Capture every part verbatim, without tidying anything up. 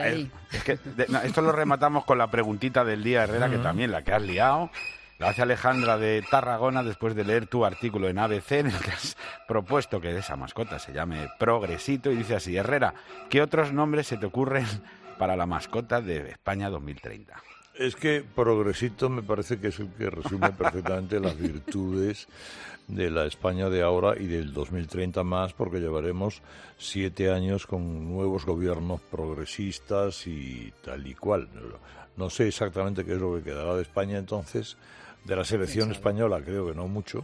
Es, es que, de, no, esto lo rematamos con la preguntita del día, Herrera, uh-huh. que también la que has liado. La hace Alejandra de Tarragona después de leer tu artículo en A B C en el que has propuesto que esa mascota se llame Progresito y dice así: Herrera, ¿qué otros nombres se te ocurren para la mascota de España dos mil treinta? Es que Progresito me parece que es el que resume perfectamente las virtudes de la España de ahora y del dos mil treinta más, porque llevaremos siete años con nuevos gobiernos progresistas y tal y cual. No sé exactamente qué es lo que quedará de España entonces, de la selección española creo que no mucho,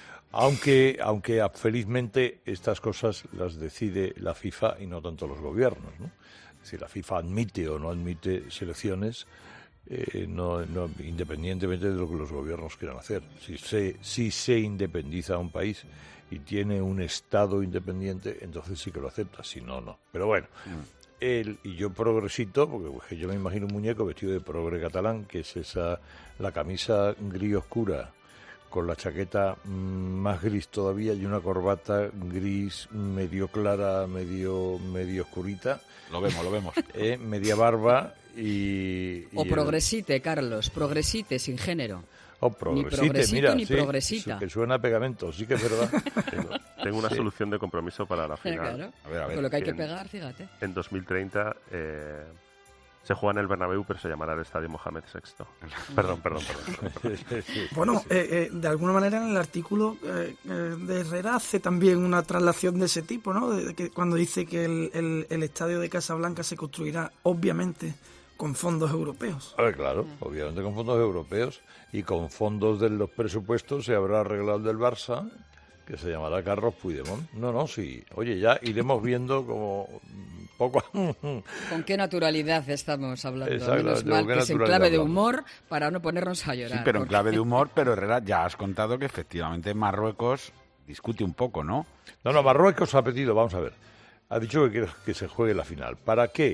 aunque, aunque felizmente estas cosas las decide la FIFA y no tanto los gobiernos, ¿no? Si la FIFA admite o no admite selecciones, Eh, no, no, independientemente de lo que los gobiernos quieran hacer. Si se, si se independiza un país y tiene un Estado independiente, entonces sí que lo acepta, si no, no. Pero bueno, mm. él y yo Progresito, porque pues, yo me imagino un muñeco vestido de progre catalán, que es esa, la camisa gris oscura, con la chaqueta mmm, más gris todavía y una corbata gris medio clara, medio, medio oscurita. Lo vemos, lo vemos. Eh, media barba. Y, y o progresite, el... Carlos, progresite sin género. O progresite, ni progresito, mira, ni sí, progresita. Que suena a pegamento, sí que es verdad. Tengo, tengo una sí. solución de compromiso para la final. Claro. A ver, a ver. Con lo que hay que en, pegar, fíjate. En dos mil treinta eh, se juega en el Bernabéu, pero se llamará el Estadio Mohamed sexto. Perdón, perdón, perdón. perdón. Bueno, eh, eh, de alguna manera en el artículo eh, de Herrera hace también una traslación de ese tipo, ¿no? De que cuando dice que el, el, el estadio de Casablanca se construirá, obviamente, con fondos europeos. A ver, claro, obviamente con fondos europeos y con fondos de los presupuestos se habrá arreglado el del Barça, que se llamará Carlos Puigdemont. No, no, sí. Oye, ya iremos viendo como poco... ¿Con qué naturalidad estamos hablando? Exacto, menos mal que es en clave de humor para no ponernos a llorar. Sí, pero porque... en clave de humor, pero Herrera, ya has contado que efectivamente Marruecos discute un poco, ¿no? No, no, Marruecos ha pedido, vamos a ver, ha dicho que quiere que se juegue la final. ¿Para qué?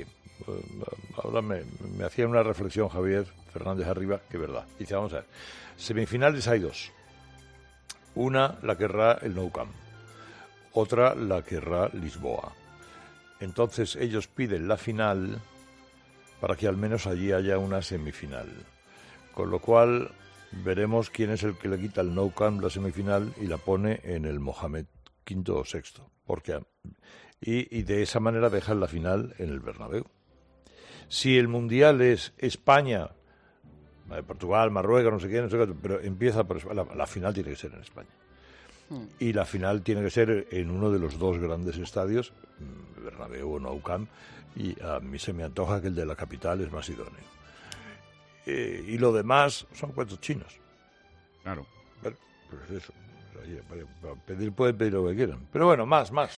Ahora me, me hacía una reflexión Javier Fernández Arriba, que es verdad. Dice, vamos a ver, semifinales hay dos. Una la querrá el Nou Camp, otra la querrá Lisboa. Entonces ellos piden la final para que al menos allí haya una semifinal. Con lo cual veremos quién es el que le quita al Nou Camp la semifinal y la pone en el Mohamed quinto o sexto. Porque, y, y de esa manera dejan la final en el Bernabéu. Si el Mundial es España, Portugal, Marruecos, no sé qué, no sé qué, pero empieza por la, la final tiene que ser en España. Hmm. Y la final tiene que ser en uno de los dos grandes estadios, Bernabéu o Nou Camp, y a mí se me antoja que el de la capital es más idóneo. Eh, y lo demás son cuentos chinos. Claro. Bueno, pues eso. Oye, pedir pueden pedir lo que quieran. Pero bueno, más, más.